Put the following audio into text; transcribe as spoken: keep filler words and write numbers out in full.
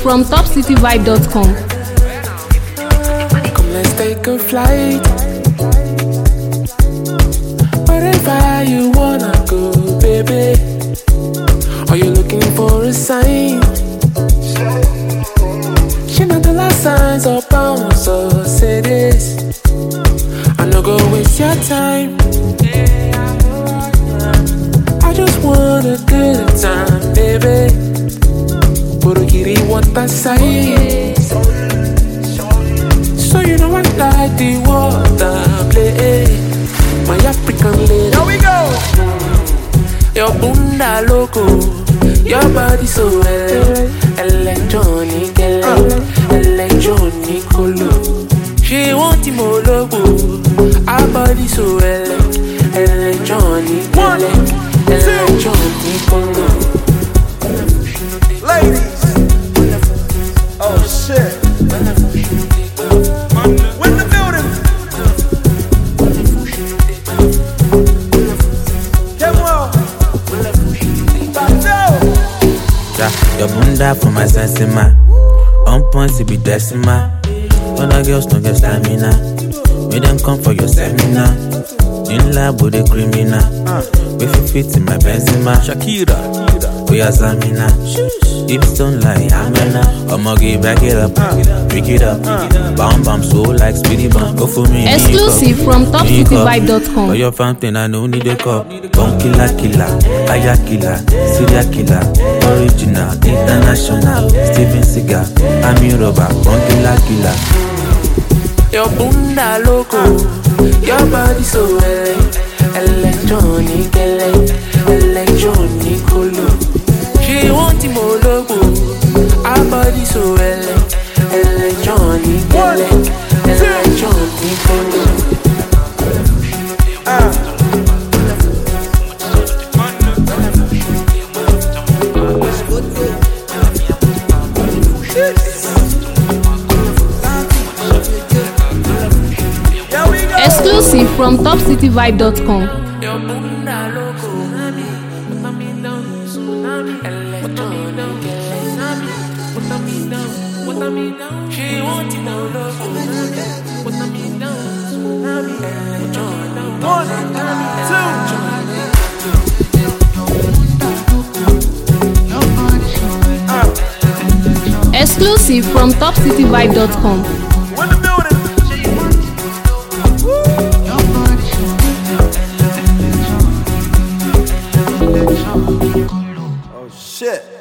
from top city vibe dot com. Come, let's take a flight. Wherever you wanna go, baby. Are you looking for a sign? She know the last signs of bounce, so say this. I no go waste your time. I just want a good time, baby. Burugiri want that side. So you know I like the water play. My African lady. Here we go. Your bunda loco, your body so well. Electronic, ele- electronic color. She want him all logo, her body so well. Electronic, ele- electronic color. Ladies. Oh shit. We're in the building. Your bunda for my sensima. On point to be decima. Other girls don't get stamina. We don't come for your seminar. In lab with a criminal. If you fit in my Benzema. Shakira. We are Zamina. If don't lie, Amena. I'ma give back it up. Pick it up. Bam bam so like speedy bump. Go for me. Exclusive from top city vibe dot com. For your fountain, I know need a cup. Don't killer killer. Aya killer. Syria killer. Original. International. Steven Seagal. I'm your robber. Don't killer killer. Your bunda loco, your body so well. Electronic, ele- electronic color. She want him all logo, her body so well. Electronic, ele- electronic color. Ah. Exclusive from top city vibe dot com. Your bunda loco, put me down, electronic, put me down, put me down. She want him all logo, put me down, electronic. One, two. Exclusive from top city vibe dot com. We're in the building. Oh shit.